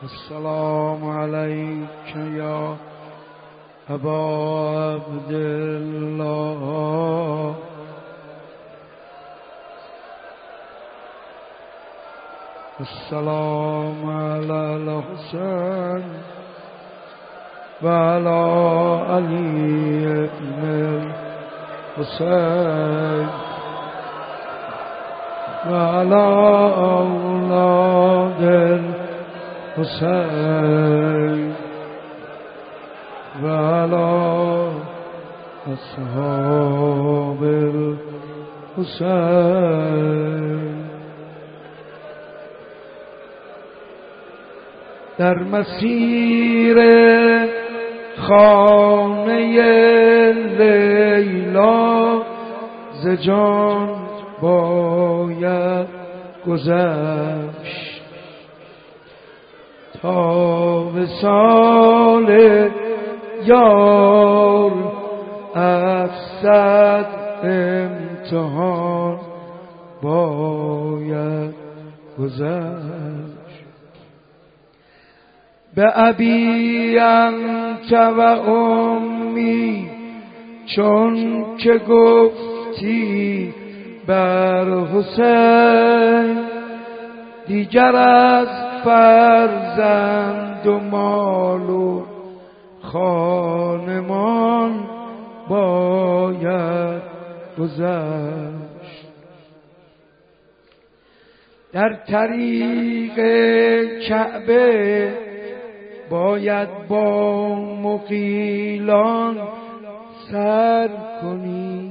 السلام عليك يا أبا عبد الله السلام على الحسين وعلى علي بن الحسين وعلى أولاد الحسين وعلى أصحاب الحسين. در مسیر خانه لیلا ز جان باید گذشت تا وصال یار از صد امتحان باید گذشت. به ابی انت و امی چون که گفتی بر حسین دیگر از فرزند و مال و خانمان باید گذشت. در طریق کعبه باید با مغیلان سر کنی،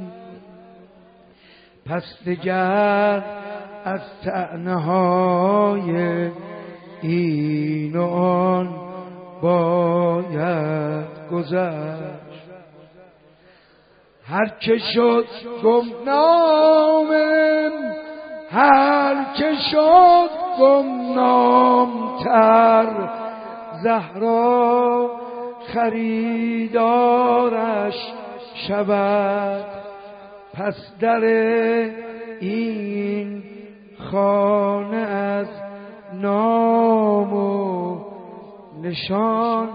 پس دگر از طعنه های این و آن باید گذشت. هر که شد گمنامم، هر که شد گمنامتر، زهرا خریدارش شود. پس در این خانه از نام و نشان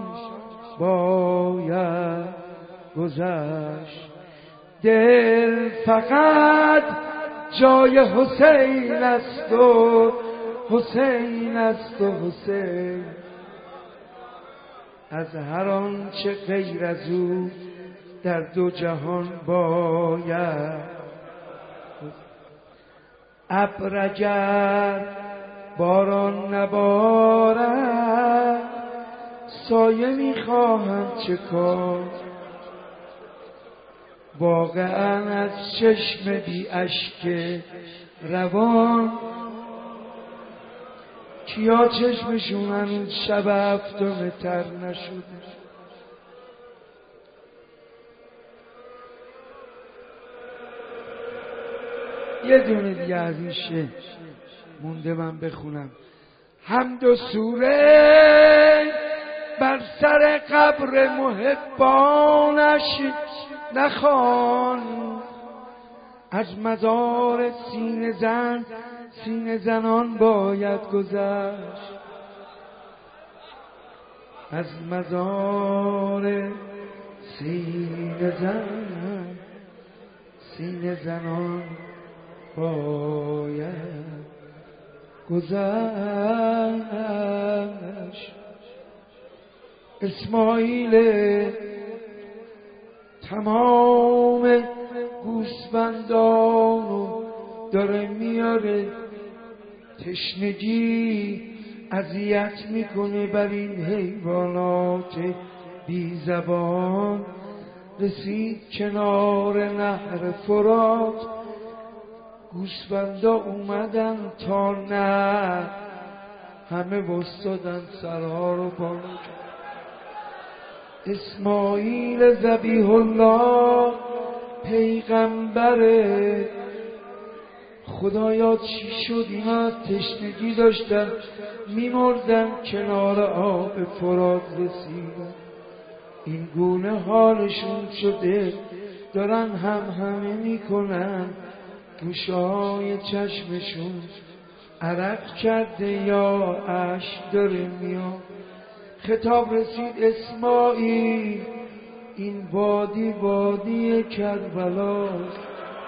باید گذشت. دل فقط جای حسین است و حسین است و حسین، از هر آنچه غیر از او در دو جهان باید. ابر اگر باران نبارد سایه میخواهم چه کار، واقعا از چشم بی اشک روان کیا چشمشون هنوز شب هفتم تر نشده. یه دونه دیگه از این شعر مونده من بخونم. حمد و سوره بر سر قبر محبانش نخوان، از مزار سینه زنان باید گذشت. از مزار سینه زنان باید گذشت. اسماعیل تمام گوسفندانو داره میاره، تشنگی اذیت میکنه بر این حیوانات بی زبان. رسید کنار نهر فرات، گوسفندا اومدن تا نه همه وستادن سرها رو بالا. اسماعیل ذبیح الله پیغمبره، خدایا چی شد اینا تشنگی داشتن میمردن کنار آب فرات رسیدن، این گونه حالشون شده دارن همه میکنن گوشهای چشمشون عرق کرده یا اشک داره میاد. خطاب رسید اسماعیل این وادی وادی کربلاست،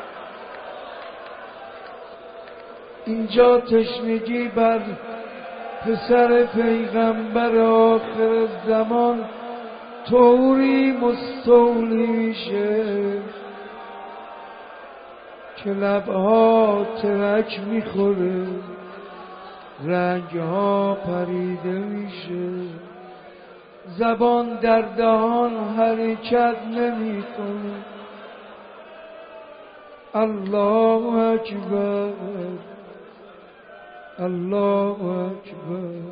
اینجا تشنگی بر پسر پیغمبر آخر زمان طوری مستولی میشه که لبها ترک میخوره، رنگها پریده میشه، زبان در دهان حرکت نمیکنه. الله اکبر، الله اکبر.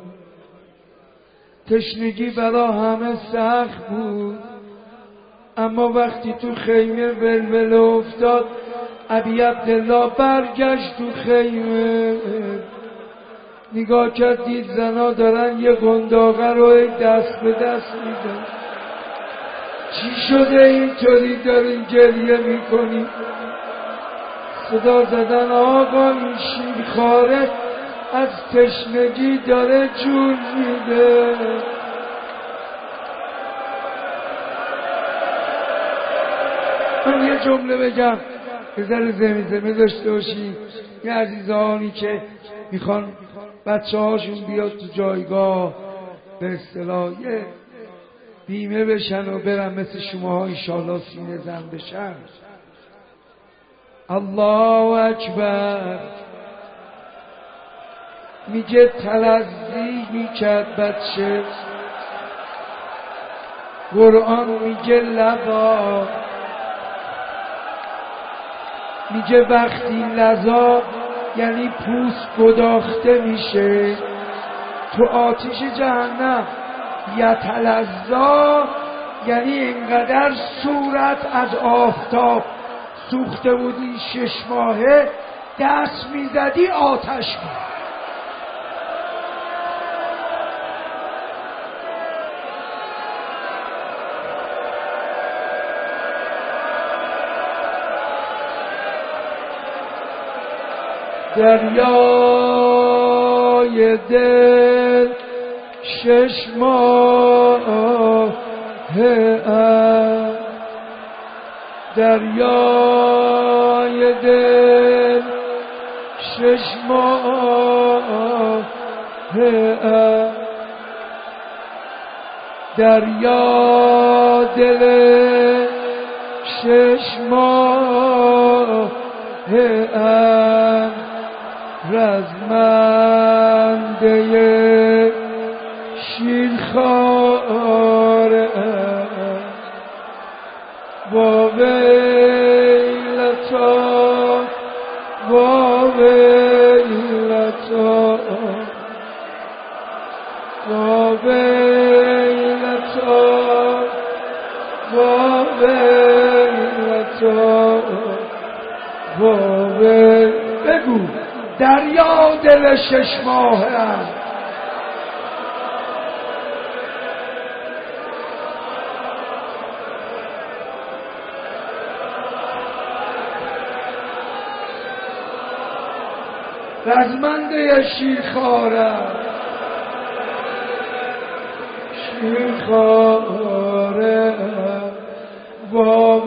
تشنگی برا همه سخت بود، اما وقتی تو خیمه ولوله افتاد ابی عبدالله برگشت تو خیمه، نگاه کرد دید زنا دارن یه قنداقه رو دست به دست میدن. چی شده اینطوری دارین گریه میکنی؟ صدا زدن آقا این شیرخواره از تشنگی داره جون میده. من یه جمله بگم یه ذره زمزمه داشته باشی. یه عزیزانی که میخوان بچه هاشون بیاد تو جایگاه به اصطلاح یه بیمه بشن و برن مثل شماها انشالله سینه زن بشن. الله اکبر. میگه تلذی میکرد بچه، قرآن میگه لبا، میگه وقتی لذا یعنی پوست گداخته میشه تو آتش جهنم، یتلذا یعنی اینقدر صورت از آفتاب سوخته بودی 6 ماهه دست میزدی آتش بود. دریای دل 6 ماه دریای دل 6 ماه دریا دل 6 ماه رزمنده شیرخواره با ویلتا با ویلتا با ویلتا با ویلتا با ویلتا. بگو دریا دل 6 ماه رزمنده شیرخواره شیرخواره با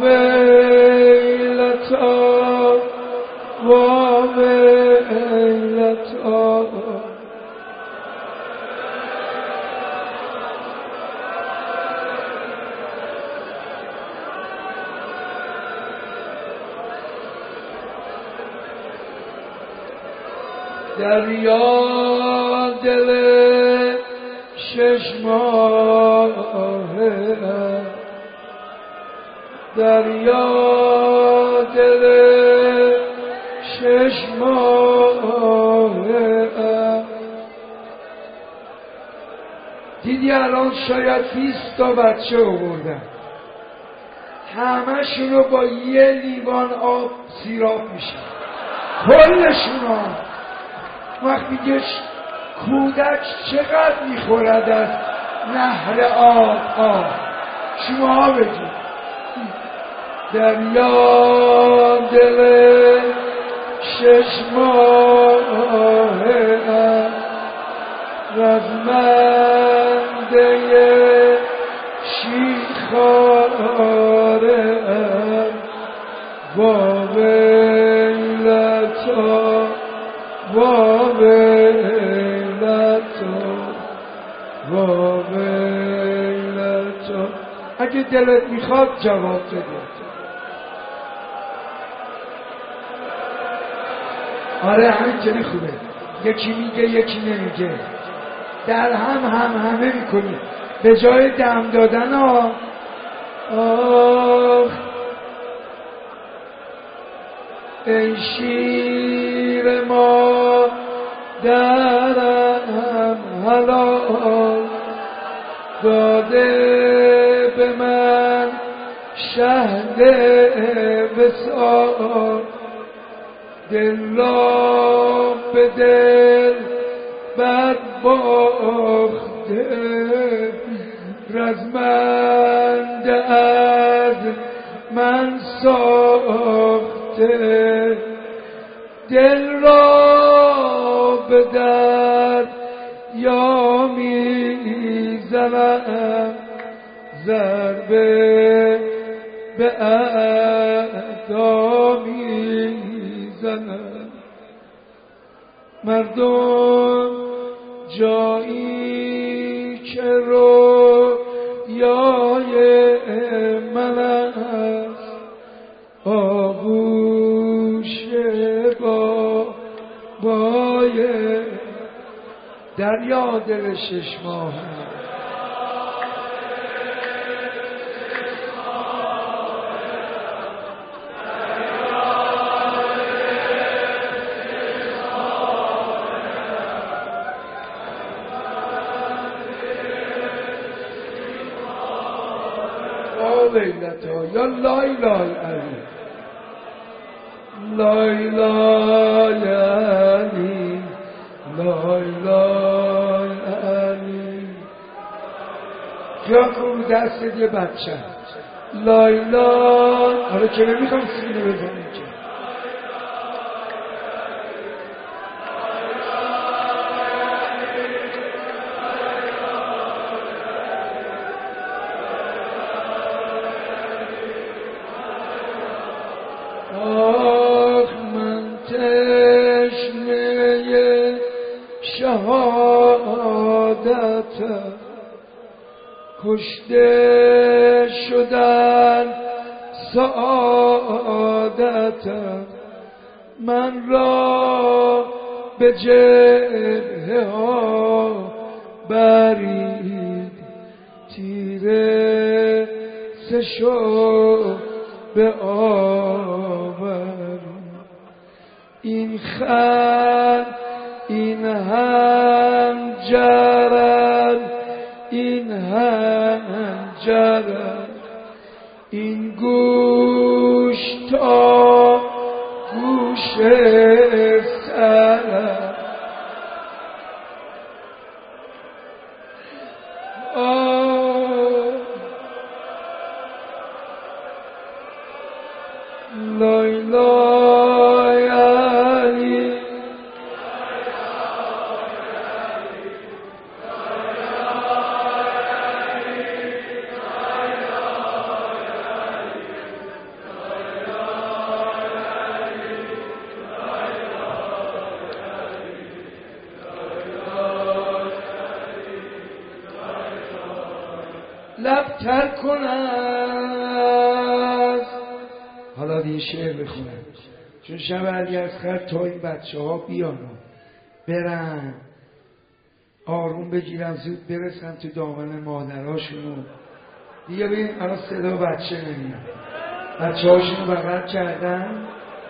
ویلتا با ویلتا. دریا دل 6 ماه دریا دل 6 ماه. دیدی الان شاید 20 تا بچه آوردن، همه شونو با یه لیوان آب سیراب میشه کلشونو. وقت میگه کودک چقدر میخورد از نهر آب شما ها بگید. دریا دل 6 ماه رزمنده شیخاره با ویلتا با ویلتا با ویلتا. اگه دلت میخواد جواب بده. آره همینطوری خوبه، یکی میگه یکی نمیگه، در همه میکنی به جای دم دادن ها. آخ ای شیر ما درم حلال داده به من شهد وصال، دل را به دل بدباخته رزمنده از من ساخته، دل را به در یا میزنم ضربه به اعدا میزنم. مردم جایی که رویای من است آغوش بابای دریا دل شش ماه لیلتا یا لای لای علی لای لای علی لای لای علی. خیال کن دست یه بچه لای لای. آره که نمیخوام سینه بزنیم که شهادت کشته شدن سعادت من را به جبهه ها برید تیره سشو به آور این خن این هنجرن این هنجرن این گوش تا گوش سرن لای لای علی لب تر کنم. حالا دیگه شعر بخونم چون شب علی اصغر تا این بچه ها بیان برن آروم بگیرن زود برسن تو دامن مادرهاشونو دیگه. ببین الان صدا بچه نمیاد، بچه هاشونو بغل کردن.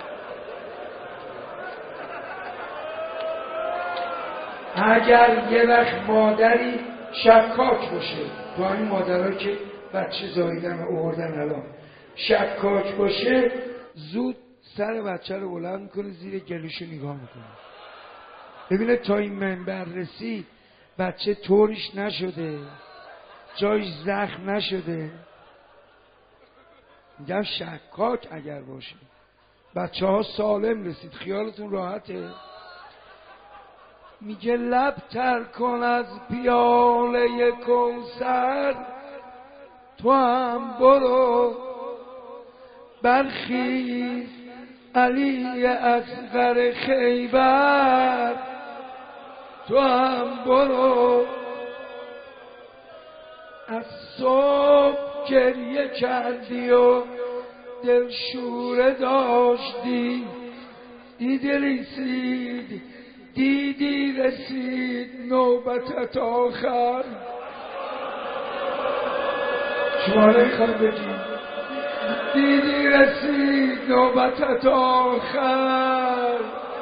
اگر یه وقت مادری شکاک باشه تو همین مادرها که بچه زاییدن و آوردن الان شکاک باشه زود سر بچه رو بلند میکنه زیر گلوشو نگاه میکنه ببینه تا این منبر رسید بچه طوریش نشده جایش زخم نشده. میگم شکاک اگر باشه بچه ها سالم رسید خیالتون راحته. میگه لب تر کن از پیاله کوثر، تو هم برو برخیز علی اصغر خیبر، تو هم برو. از صبح گریه کردی و دلشوره داشتی، دیدی رسید نوبتت آخر. شماره خواهد بگی دیدی رسید نوبتت آخر.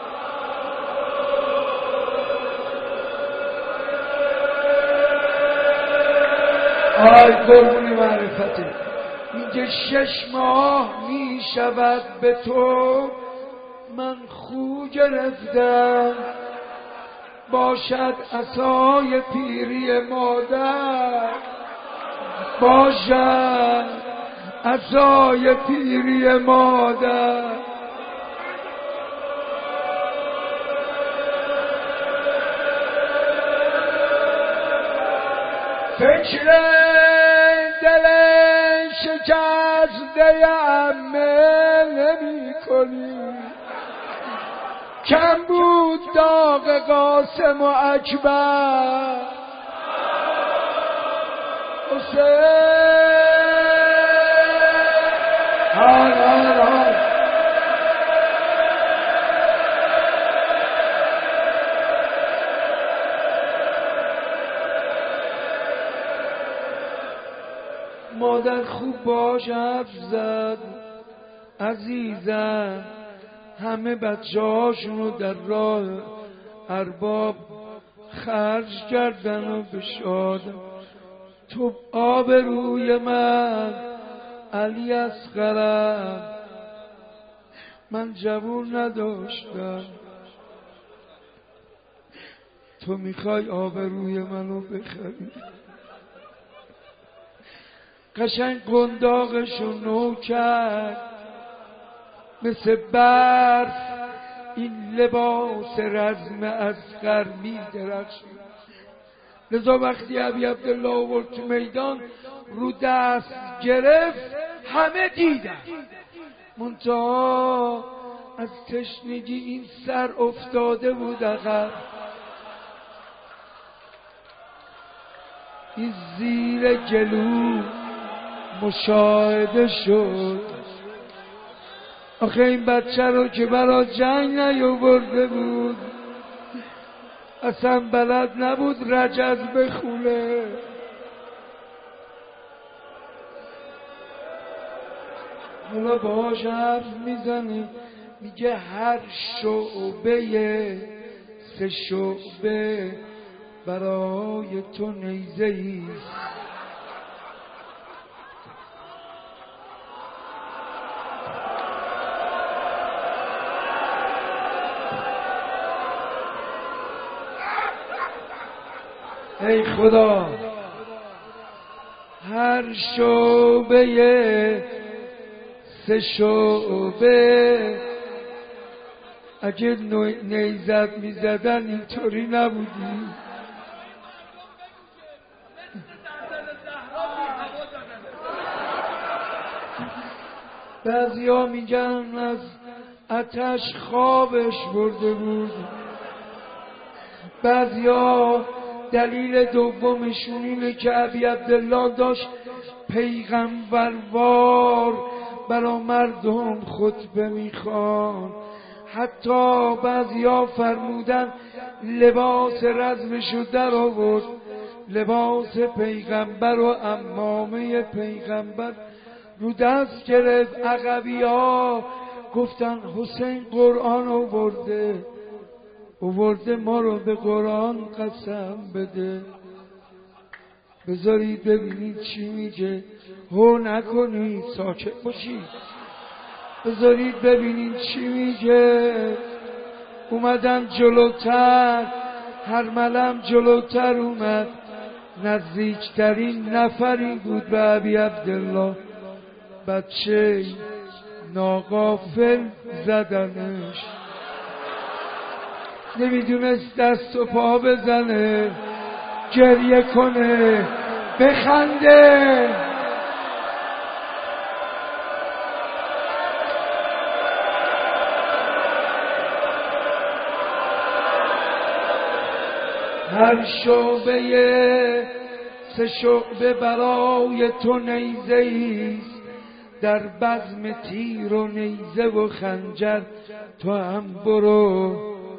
آی قربون معرفته. میگه 6 ماه میشود به تو من خو گرفتم، باشد عصای پیری مادر، باشد عصای پیری مادر. فکر دل شکسته عمه نمی کنی، کم بود داغ قاسم و اکبر. حسین مادر خوب باش حرف زد عزیزم، همه بچه هاشونو در راه ارباب خرج کردن و بشادن. تو آبروی من علی اصغرم، من جوون نداشتم، تو میخوای آبروی منو بخری. قشنگ قنداقشو نو کرد مثل برف، این لباس رزم اصغر می درخشید. لذا وقتی ابی عبدالله آورد تو میدان رو دست گرفت، همه دیدن، منتها از تشنگی این سر افتاده بود عقب. این زیر گلو مشاهده شد. آخه این بچه رو که برا جنگ نیاورده بود، اصلا بلد نبود رجز بخونه. حالا باهاش حرف میزنه، میگه هر شعبه 3 شعبه برای تو نیزه ایست. ای خدا، هر شعبه 3 شعبه، اگه نیزت میزدن اینطوری نبودی. بعضیا میگن از آتش خوابش برده بود، بعضیا دلیل دومشون اینه که ابی عبدالله داشت پیغمبروار برا مردم خطبه میخوان. حتی بعضیا فرمودن لباس رزمشو در آورد، لباس پیغمبر و عمامه پیغمبر رو دست گرفت. عقبی ها گفتن حسین قرآن آورده ما رو به قرآن قسم بده. بذارید ببینید چی میگه، هو نکنید، ساکت باشید، بذارید ببینید چی میگه. اومدن جلوتر، هر ملم جلوتر اومد، نزدیکترین نفری بود به ابی عبدالله، بچه ناغافل زدنش. نمیدونست دست و پا بزنه، گریه کنه، بخنده. هر شعبه سه شعبه برای تو نیزه ایست، در بزم تیر و نیزه و خنجر تو هم برو.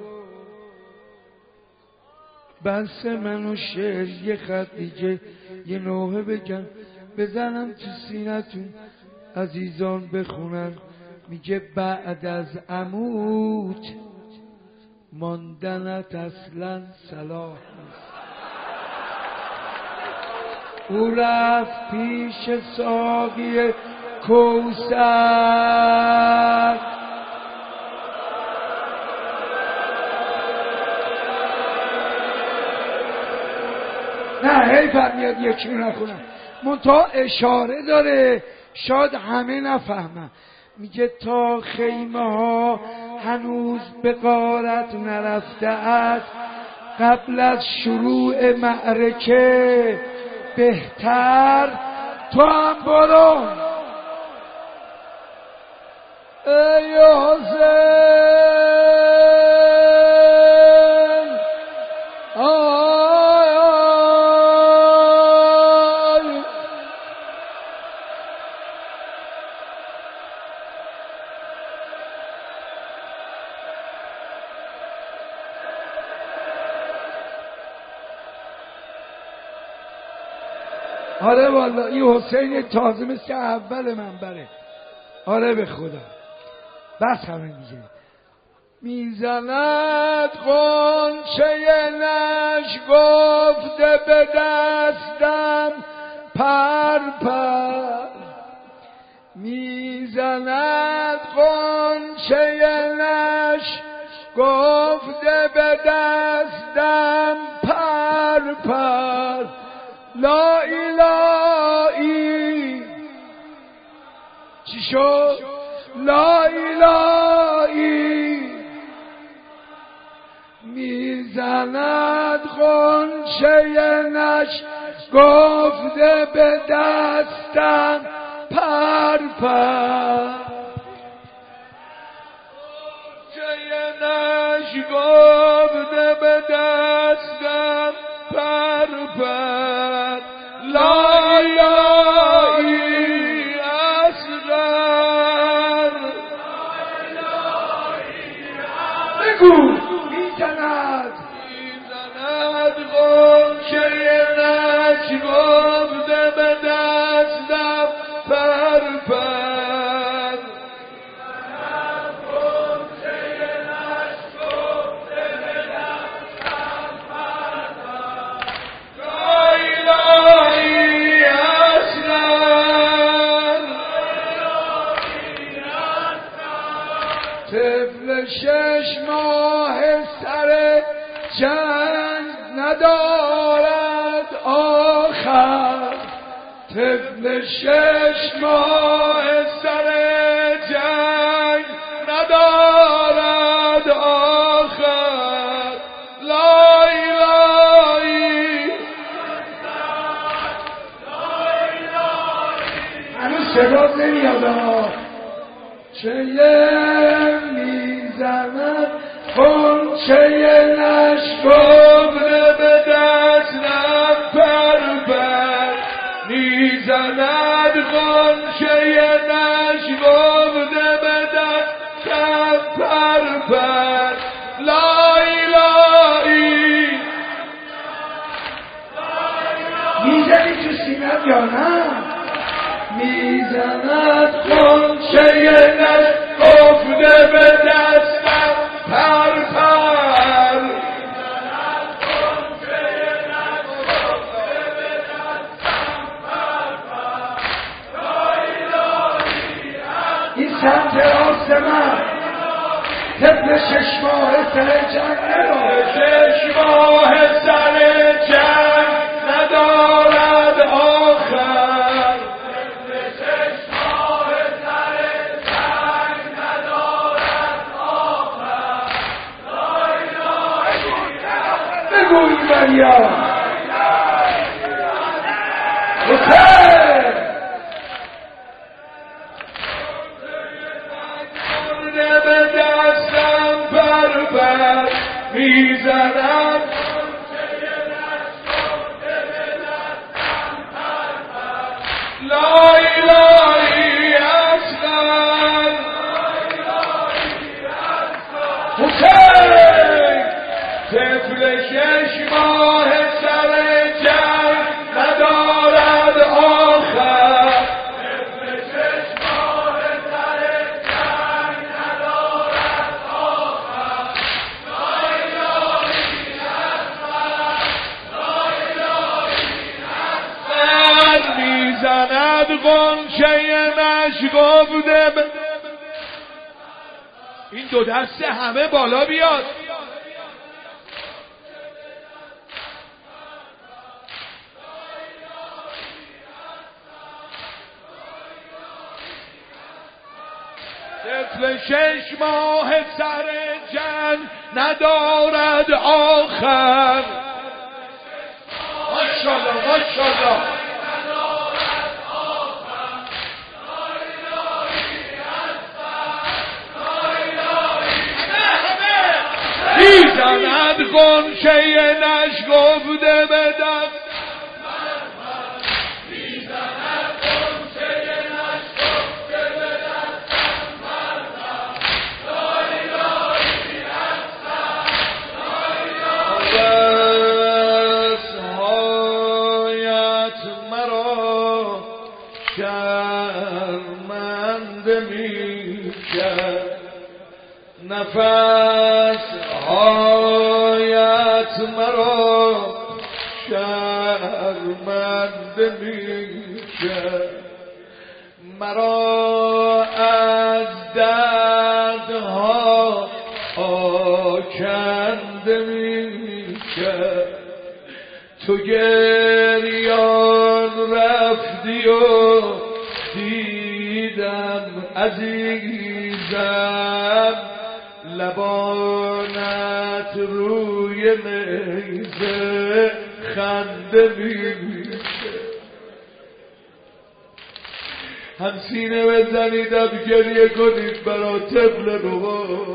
بس من و شعر یه خط دیگه یه نوحه بگم بزنم تو سینتون عزیزان بخونن. میگه بعد از عمود ماندنت اصلا صلاح نیست. او رفت پیش ساقی کوثر، نه حیفم میاد یکی نکنم، منتها اشاره داره شاید همه نفهمن. میگه تا خیمه ها هنوز به غارت نرفته است، قبل از شروع معرکه بهتر تو هم برو. ای حسین آی آی، آره والا این حسین تازه مثل اول منبره. آره به خدا بس همه دیگه. میزند غنچه نش گفته به دستم پر پر، میزند غنچه نش گفته به دستم پر پر. لا الهی چی شد؟ لا الهی میزند غنچه نش گفته به دستم پر پر. غنچه نش گفته به دستم پر پر. لا الهی اصغر بگو میزند غنچه نش گفته به دستم پر پر. طفل 6 ماه سر جنگ ندارد آخر، طفل 6 ماه سر جنگ ندارد آخر. لا الهی هنوز صدا نمیاد. چه میزند غنچه نش گفته به دستم پر پر، میزند غنچه نش گفته به دستم پر پر. لا الهی میزنی تو سینت یا نه؟ میزند غنچه نش گفته به دستم پر پر. این سمت راست من طفل 6 ماه سر جنگ ندارد، 6 ماه سر جنگ ندارد آخر. مریم حسین به دستم بر میزنم لا الهی اصغر حسین طفل 6 ماه سر جنگ ندارد آخر طفل 6 ماه سر جنگ ندارد آخر لا الهی اصغر لا الهی اصغر میزند غنچه نشگفته این دو دست همه بالا بیاد طفل 6 ماه سر جنگ ندارد آخر ماشاءالله ماشاءالله میزند غنچه نشگفته به دست میزند غنچه نشگفته به دستم مردم لا الهی اصغر لا الهی هایت مرا شرمنده می‌کرد نفس هایت مرا شرمنده می‌کرد مرا از دردها آکنده می‌کرد تو گریان رفتی و دیدم عزیزم لبانت روی نیزه خنده میشه هم سینه بزنیدم گریه کنید برا طفل بابا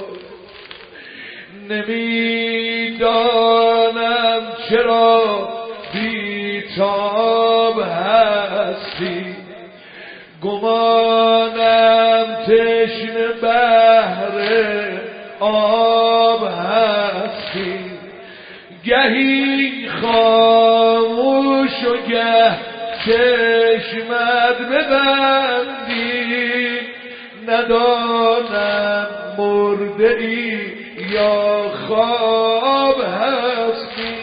نمیدانم چرا بیتاب هستی گمانم تشنه بهر آب هستی گهی خاموش و گه چشمت ببندی ندانم مرده ای یا خواب هستی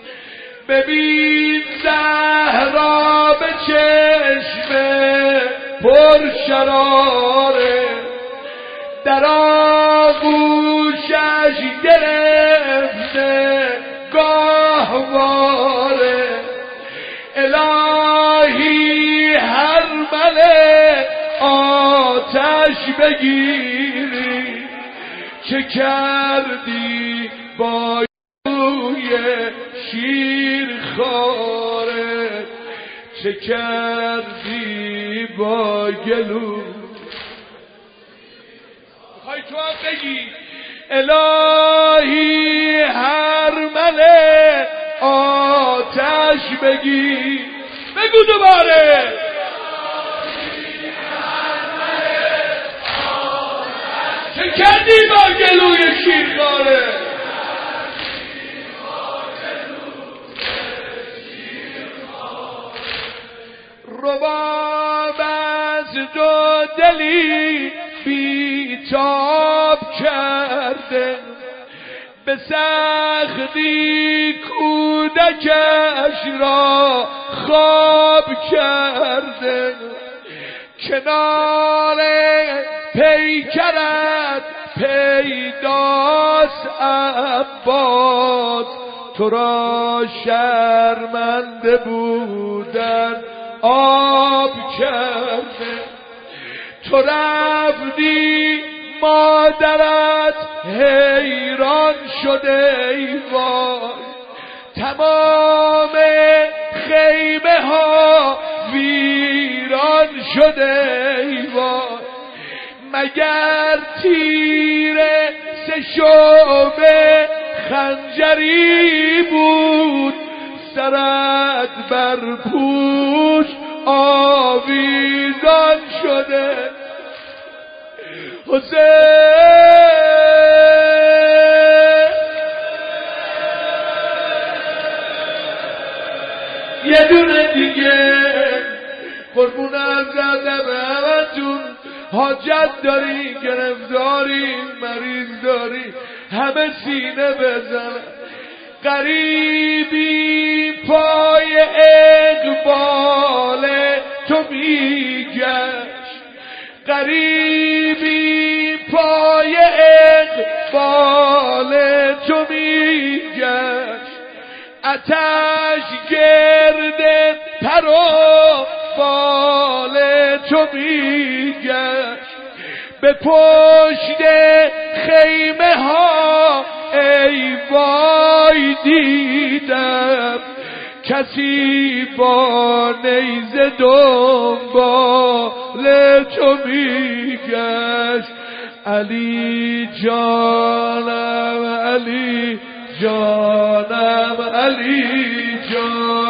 ببین زهرا به چشم پر شراره در آغوشش گرفته گاهواره الهی هر مله آتش بگیری چه کردی با روی شیر خاره چه کردی با گلو میخوای تو هم بگی الهی هر مله آتش بگی بگو دوباره چه کردی با گلوی شیرخواره رباب از دو دلی بیتاب کرده به سختی کودکش را خواب کرده کنار پیکرت پیداست عباس تو را شرمنده بودن آب کرده تو رفتی مادرت حیران شده ای وای تمام خیمه ها ویران شده ای وای مگر تیر سه شعبه خنجری بود سرت بر پوش آویزان شده حسین یه دونه دیگه قربون عزت همتون حاجت داری گرفتاری مریض داری همه سینه بزن غریبی پای اقبال تو میگشت غریبی پای اقبال تو میگشت آتش گرد پر و بال تو میگشت به پشت خیمه ها ای وای دیدم کسی با نیزه دنبال تو میگشت علی جانم علی جانم علی جانم